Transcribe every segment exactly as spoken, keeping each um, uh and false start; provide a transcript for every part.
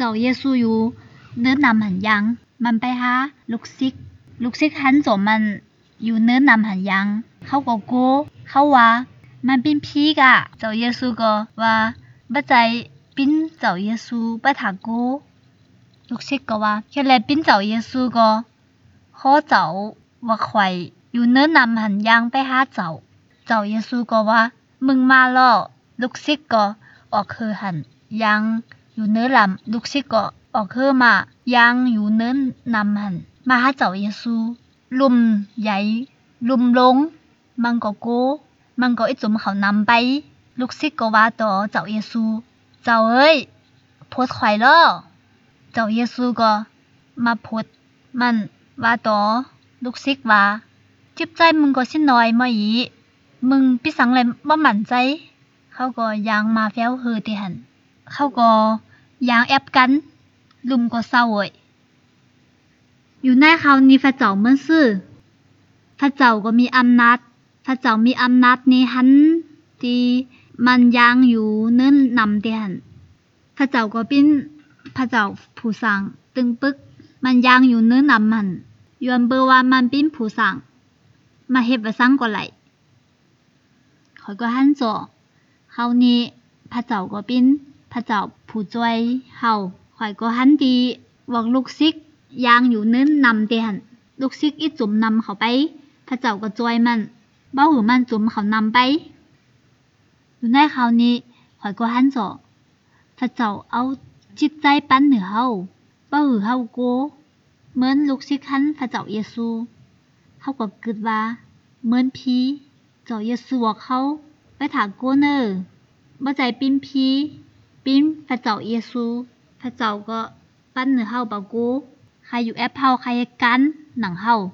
จ้าเยซูอยู่เนื้อนำหันยังมันไปหาลูกศิษย์ลูกศิษย์หันโจมันอยู่เนื้อนำหันยังเขาก็โกเขาว่ามันเป็นผีกะเจ้าเยซูก็ว่าบ่ใจเป็นเจ้าเยซูบ่ถาโกลูกศิษย์ก็ว่าแค่แลเป็นเจ้าเยซูก็ขอเจ้าว่าข่อยอยู่เนื้อนำหันยังไปหาเจ้าเจ้าเยซูก็ว่ามึงมาล่อลูกศิษย์ก็ออกคือหันยังอยู่เนื้อลำลูกศิษย์ก็ออกคือมายังอยู่เนื้อนำหันมาหาเจ้าเยซูลุมใหญ่ลุมลงมันก็โกมันก็อีจุมเขานำไปลูกศิษย์ก็ว่าต่อเจ้าเยซูเจ้าเอ้ยพูดข่อยล่อเจ้าเยซูก็มาพูดมันว่าต่อลูกศิษย์ว่าจิตใจมึงก็สิน้อยมาอีมึงปิสังเลยบ่มั่นใจเขาก็ยางมาแฟ้วฮือติหันเขาก็ยางแอบกันลุมก็เศร้าเว้ยอยู่ในเขานี้พระเจ้าเหมือนซื่อพระเจ้าก็มีอำนาจพระเจ้ามีอำนาจในหันที่มันยางอยู่เนิ่นนำติหันพระเจ้าก็เป็นพระเจ้าผู้สร้างตึงปึกมันยางอยู่เนิ่นนำมันยวนเบอว่ามันเป็นผู้สร้างมาเฮ็ดว่าซังก็ไหลข้อยก็หันจ่อเฮานี่พระเจ้าก็เป็นพระเจ้าผู้ช่วยเฮาข้อยก็หันดีบอกลูกศิษย์ยางอยู่เนิ่นนำติหันลูกศิษย์อีจุ่มนำเขาไปพระเจ้าก็ช่วยมันบ่หือมันจุ่มเขานำไปอยู่ในคราวนี้ข้อยก็หันจ่อพระเจ้าเอาจิตใจปั้นเหนือเฮาบ่หือเฮาโกเหมือนลูกศิษย์หันพระเจ้าเยซูเฮาก็คิดว่าเหมือนผีเจ้าเยซูบอกเขาไปถามโกเนอบ่ใจปิ้นผีปิ้นพระเจ้าเยซูพระเจ้าก็ปั้นเหนือเฮาบ่โกใครอยู่แอปเฮาใครกันหนังเฮา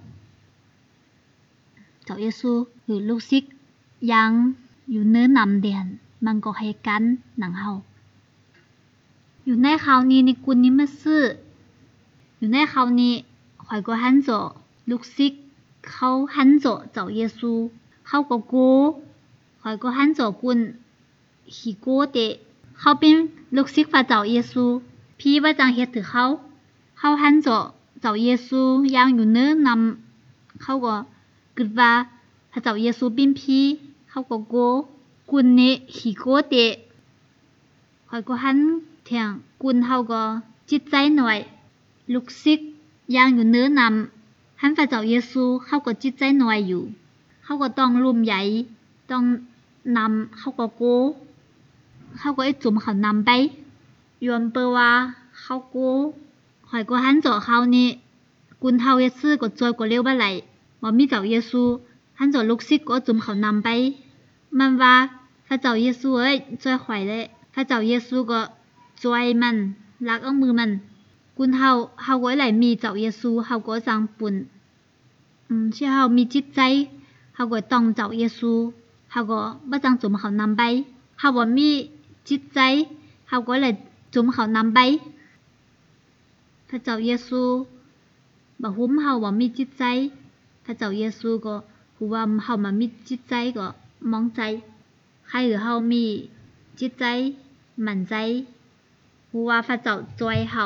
เจ้าเยซูหรือลูกศิษย์ยังอยู่เนื้อนำเดียนมันก็ให้กันหนังเฮาอยู่ในคราวนี้ในกุลนี้มาซื้ออยู่ในคราวนี้ข่อยก็หันโจลูกศิษย์เขาหันโจเจ้าเยซูเขาก็โกข่อยก็หันโจกุนขี้โกเตะเขาเป็นลูกศิษย์พระเจ้าเยซูพี่ว่าจังเฮ็ดถือเขาเขาหันโจเจ้าเยซูยังอยู่เนื้อนำเขาก็คิดว่าพระเจ้าเยซูเป็นพี่เขาก็โกกุนนี่ขี้โกเตะข่อยก็หันเถียงกุนเฮาก็จิตใจหน่อยลูกศิษย์ยังอยู่เนื้อนำหันพระเจ้าเยซูเขาก็จิตใจหน่อยอยู่เขาก็ต้องรุมใหญ่ต้องนำเขาก็โกเขาก็ไอ้จุ่มเขานำไปยวนเปว่าเขาโกข่อยก็หันเจาะเขานี่กุนเฮาเยซูก็จอยก็เร็วบ่ไหลบ่มีเจ้าเยซูหันเจาะลูกศิษย์ก็จุ่มเขานำไปมันว่าพระเจ้าเยซูเอ้ยช่วยข่อยเลยพระเจ้าเยซูก็ช่วยมันรักเอามือมันกุนเฮาเฮาก็ไหลมีเจ้าเยซูเฮาก็จังปุ่นอืมเชื่อเฮามีจิตใจเฮาก็ต้องเจ้าเยซูเฮาก็บ่จังจุ่มเขานำไปเฮาบ่มีจิตใจเฮาก็เลยจุ่มเขานำไปพระเจ้าเยซูบ่ฮู้เฮาบ่มีจิตใจพระเจ้าเยซูก็ฮู้ว่าเฮาบ่มีจิตใจก็มองใจใครหรือเฮามีจิตใจมั่นใจฮู้ว่าพระเจ้าช่วยเฮา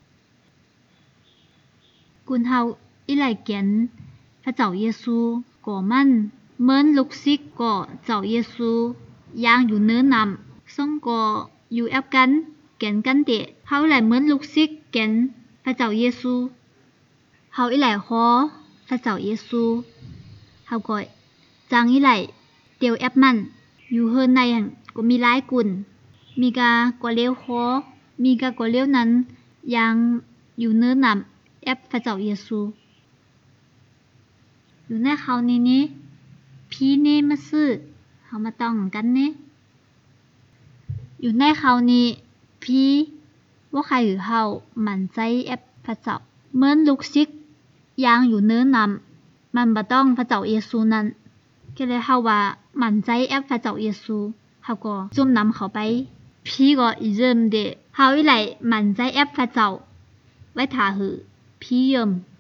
กุนเฮาอีหลายเกียนพระเจ้าเยซูก็มันเหมือนลูกศิษย์ก็เจ้าเยซูย่างอยู่เนื้อนำส่งก็อยู่แอบกันแก่นกันเตะเฮาหลายเหมือนลูกศิษย์แก่นพระเจ้าเยซูเฮาอีหลายขอพระเจ้าเยซูเฮาก็จังอีหลายเตียวแอบมันอยู่เฮือนในหั่นก็มีหลายกุนมีกาก็เลี้ยวขอมีกาก็เลี้ยวนั้นยังอยู่เนื้อนำแอบพระเจ้าเยซูอยู่ในคราวนี้นี้พี่นี่มาซื้อเฮามาต้องกันนี่อยู่ในคราวนี้พี่ว่าใครหรือเฮามั่นใจแอบพระเจ้าเหมือนลูกศิษย์ยังอยู่เนื้อนำมันบ่ต้องพระเจ้าเยซูนั้นก็เลยเฮาว่ามั่นใจแอบพระเจ้าเยซูเฮาก็จุ่มนำเขาไปพี่ก็อีเริ่มเดเฮาอีไหลมั่นใจแอบพระเจ้าไว้ท่าหือพี่เยิม